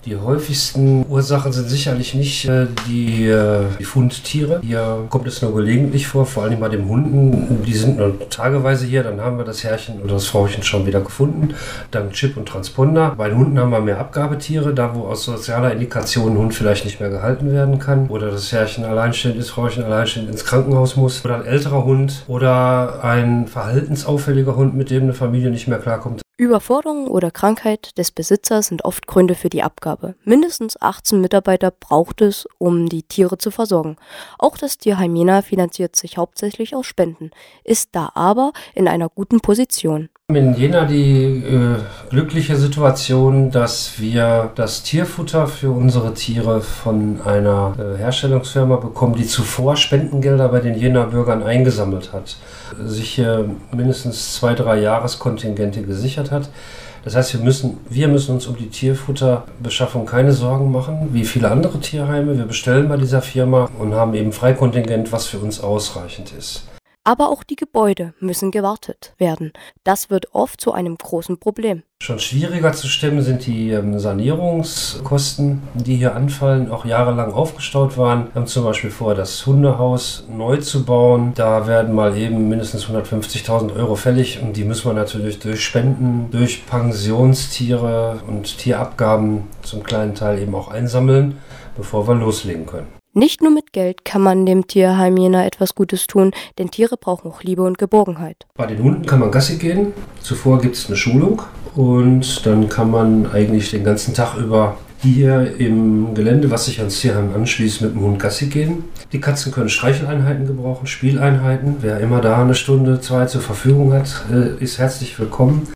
Die häufigsten Ursachen sind sicherlich nicht die Fundtiere. Hier kommt es nur gelegentlich vor, vor allem bei den Hunden. Die sind nur tageweise hier, dann haben wir das Herrchen oder das Frauchen schon wieder gefunden. Dann Chip und Transponder. Bei den Hunden haben wir mehr Abgabetiere, da wo aus sozialer Indikation ein Hund vielleicht nicht mehr gehalten werden kann. Oder das Herrchen alleinstehend ist, Frauchen alleinstehend ins Krankenhaus muss. Oder ein älterer Hund oder ein verhaltensauffälliger Hund, mit dem eine Familie nicht mehr klarkommt. Überforderung oder Krankheit des Besitzers sind oft Gründe für die Abgabe. Mindestens 18 Mitarbeiter braucht es, um die Tiere zu versorgen. Auch das Tierheim Jena finanziert sich hauptsächlich aus Spenden, ist da aber in einer guten Position. In Jena die glückliche Situation, dass wir das Tierfutter für unsere Tiere von einer Herstellungsfirma bekommen, die zuvor Spendengelder bei den Jenaer Bürgern eingesammelt hat, sich mindestens 2-3 Jahreskontingente gesichert hat. Das heißt, wir müssen uns um die Tierfutterbeschaffung keine Sorgen machen, wie viele andere Tierheime. Wir bestellen bei dieser Firma und haben eben Freikontingent, was für uns ausreichend ist. Aber auch die Gebäude müssen gewartet werden. Das wird oft zu einem großen Problem. Schon schwieriger zu stemmen sind die Sanierungskosten, die hier anfallen, auch jahrelang aufgestaut waren. Wir haben zum Beispiel vor, das Hundehaus neu zu bauen. Da werden mal eben mindestens 150.000 Euro fällig und die müssen wir natürlich durch Spenden, durch Pensionstiere und Tierabgaben zum kleinen Teil eben auch einsammeln, bevor wir loslegen können. Nicht nur mit Geld kann man dem Tierheim Jena etwas Gutes tun, denn Tiere brauchen auch Liebe und Geborgenheit. Bei den Hunden kann man Gassi gehen. Zuvor gibt es eine Schulung und dann kann man eigentlich den ganzen Tag über hier im Gelände, was sich ans Tierheim anschließt, mit dem Hund Gassi gehen. Die Katzen können Streicheleinheiten gebrauchen, Spieleinheiten. Wer immer da 1 Stunde, 2 zur Verfügung hat, ist herzlich willkommen.